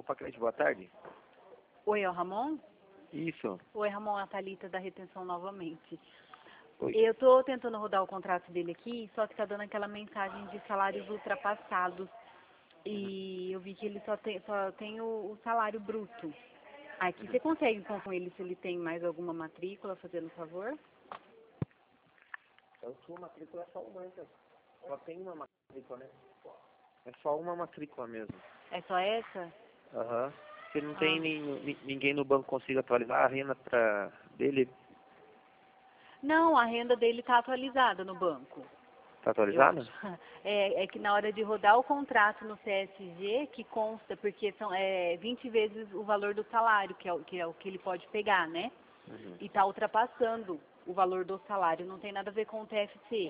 Copacred, boa tarde. Oi, é o Ramon? Isso. Oi, Ramon, é a Thalita da retenção novamente. Oi. Eu tô tentando rodar o contrato dele aqui, só que tá dando aquela mensagem de salários ultrapassados. E eu vi que ele só tem o salário bruto. Aqui, você consegue com ele se ele tem mais alguma matrícula, fazendo favor? A sua matrícula é só uma, então. Só tem uma matrícula, né? É só uma matrícula mesmo. É só essa? Aham. Você não tem ninguém no banco que consiga atualizar a renda dele? Não, a renda dele tá atualizada no banco. Tá atualizada? É que na hora de rodar o contrato no CSG, que consta, porque são 20 vezes o valor do salário, que é o que ele pode pegar, né? Uhum. E está ultrapassando o valor do salário, não tem nada a ver com o TFC.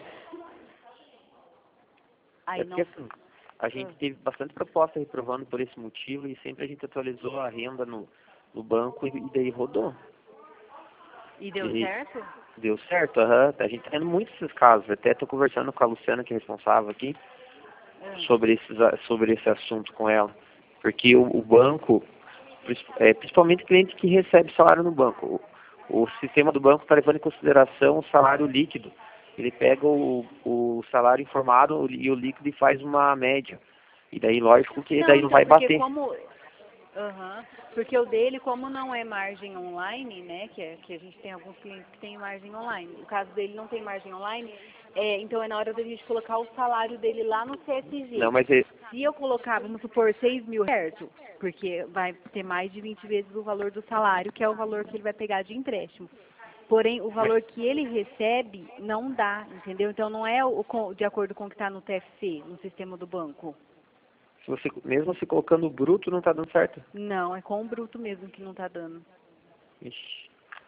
Aí É porque assim, a gente teve bastante proposta reprovando por esse motivo e sempre a gente atualizou a renda no banco e daí rodou. E deu E certo? deu certo, aham. A gente tá tendo muitos esses casos. Até estou conversando com a Luciana, que é responsável aqui, sobre esse assunto com ela. Porque o banco, principalmente cliente que recebe salário no banco, o sistema do banco está levando em consideração o salário líquido. Ele pega o salário informado e o líquido e faz uma média. E daí, lógico que daí não vai bater. Porque o dele, como não é margem online, né, que a gente tem alguns clientes que têm margem online, no caso dele não tem margem online, então é na hora da gente colocar o salário dele lá no CSG. Não, mas Se eu colocar, vamos supor, 6 mil, certo? Porque vai ter mais de 20 vezes o valor do salário, que é o valor que ele vai pegar de empréstimo. Porém, o valor que ele recebe não dá, entendeu? Então não é de acordo com o que está no TFC, no sistema do banco. Mesmo se colocando o bruto, não está dando certo? Não, é com o bruto mesmo que não está dando. Ixi.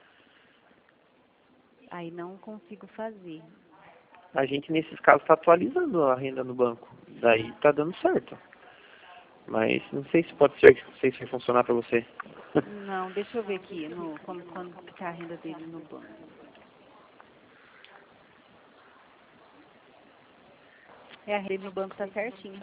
Aí não consigo fazer. A gente, nesses casos, está atualizando a renda no banco. Daí está dando certo. Mas não sei se pode ser, não sei se vai funcionar para você. Não, deixa eu ver aqui quando está a renda dele no banco. A renda dele no banco está certinho.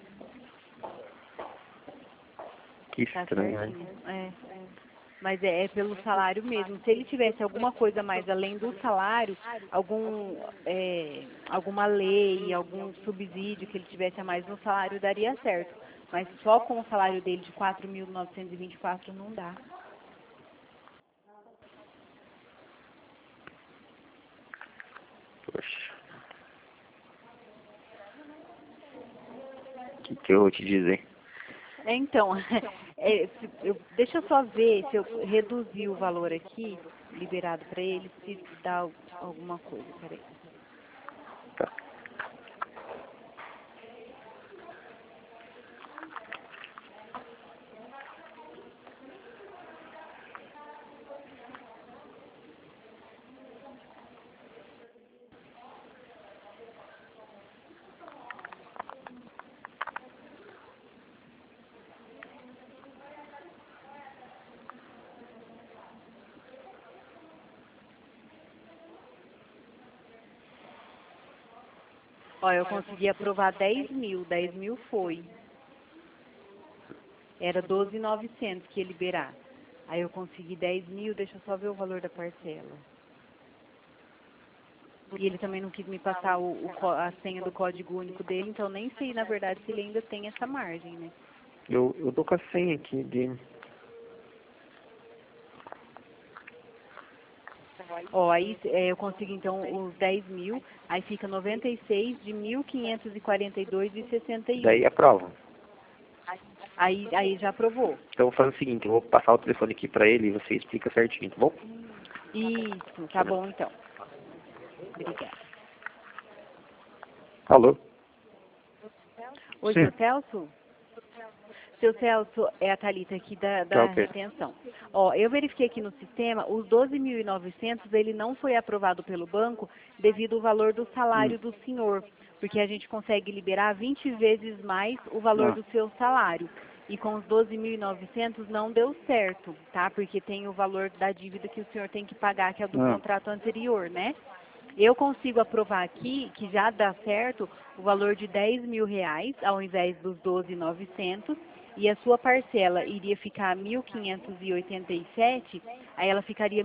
Que estranho, tá certinho. Mas é pelo salário mesmo. Se ele tivesse alguma coisa mais além do salário, alguma lei, algum subsídio que ele tivesse a mais no salário, daria certo. Mas só com o salário dele de 4.924 não dá. Poxa. O que eu vou te dizer? Então, deixa eu só ver se eu reduzir o valor aqui, liberado para ele, se dá alguma coisa. Peraí. Tá. Ó, eu consegui aprovar 10 mil. 10 mil foi. Era 12.900 que ia liberar. Aí eu consegui 10 mil, deixa eu só ver o valor da parcela. E ele também não quis me passar a senha do código único dele, então nem sei, na verdade, se ele ainda tem essa margem, né? Eu tô com a senha aqui dele. Ó, aí eu consigo então os 10 mil, aí fica 96 de 1.542,61. Daí aprova. Aí já aprovou. Então eu vou fazer o seguinte, eu vou passar o telefone aqui pra ele e você explica certinho, tá bom? Isso, tá bom então. Obrigada. Alô? Oi, Sim. seu Celso? Seu Celso, é a Thalita aqui da Tá, ok. retenção. Ó, eu verifiquei aqui no sistema, os 12.900, ele não foi aprovado pelo banco devido ao valor do salário do senhor, porque a gente consegue liberar 20 vezes mais o valor do seu salário. E com os 12.900 não deu certo, tá? Porque tem o valor da dívida que o senhor tem que pagar, que é do contrato anterior, né? Eu consigo aprovar aqui, que já dá certo, o valor de 10 mil reais, ao invés dos 12.900, e a sua parcela iria ficar 1.587, aí ela ficaria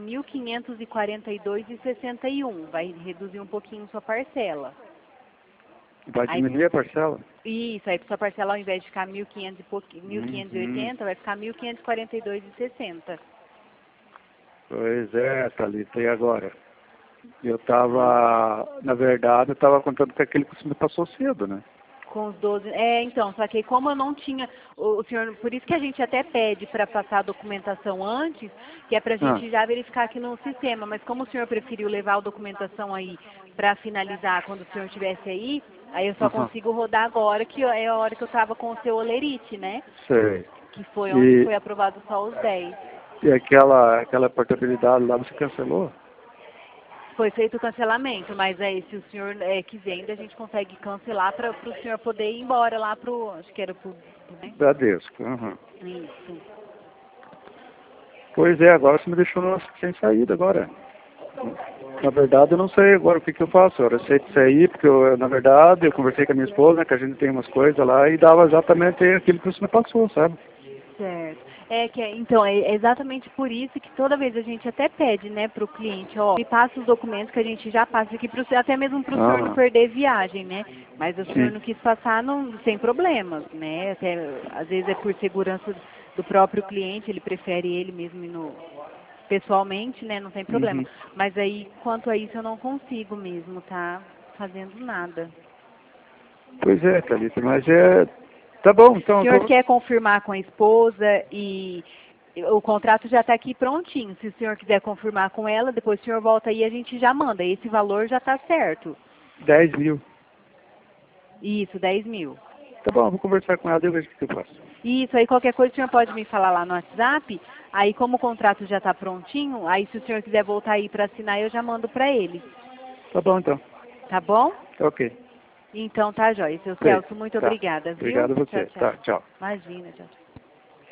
1.542,61. Vai reduzir um pouquinho sua parcela. Vai diminuir a parcela? Isso, aí sua parcela ao invés de ficar 1.500 e pouquinho, 1.580, vai ficar 1.542,60. Pois é, Thalita, e agora? Eu estava, na verdade, eu estava contando com aquele que você me passou cedo, né? Com os 12. Então, só que como eu não tinha, o senhor, por isso que a gente até pede para passar a documentação antes, que é para a gente já verificar aqui no sistema, mas como o senhor preferiu levar a documentação aí para finalizar quando o senhor estivesse aí eu só consigo rodar agora, que é a hora que eu estava com o seu olerite, né? Sei. Que foi onde foi aprovado só os 10. E aquela portabilidade lá você cancelou? Foi feito o cancelamento, mas aí se o senhor quiser ainda a gente consegue cancelar para o senhor poder ir embora lá pro, acho que era pro... Né? Bradesco. Isso. Pois é, agora você me deixou sem saída agora. Na verdade eu não sei agora o que eu faço. Eu sei de sair, porque na verdade eu conversei com a minha esposa, né, que a gente tem umas coisas lá e dava exatamente aquilo que você me passou, sabe? Certo. Então, é exatamente por isso que toda vez a gente até pede, né, para o cliente, me passa os documentos que a gente já passa aqui, até mesmo para o senhor não perder viagem, né? Mas o senhor não quis passar sem problemas, né? Até, às vezes é por segurança do próprio cliente, ele prefere ele mesmo ir pessoalmente, né? Não tem problema. Mas aí, quanto a isso, eu não consigo mesmo, tá fazendo nada. Pois é, Thalita, mas tá bom, então... O senhor quer confirmar com a esposa e o contrato já está aqui prontinho. Se o senhor quiser confirmar com ela, depois o senhor volta aí e a gente já manda. Esse valor já está certo. 10 mil. Isso, 10 mil. Tá bom, vou conversar com ela e eu vejo o que eu faço. Isso, aí qualquer coisa o senhor pode me falar lá no WhatsApp. Aí como o contrato já está prontinho, aí se o senhor quiser voltar aí para assinar, eu já mando para ele. Tá bom, então. Tá bom? Ok. Então tá, jóia. Seu Celso, muito obrigada, viu? Obrigado a você. Tchau, tchau. Tá, tchau. Imagina, tchau, tchau.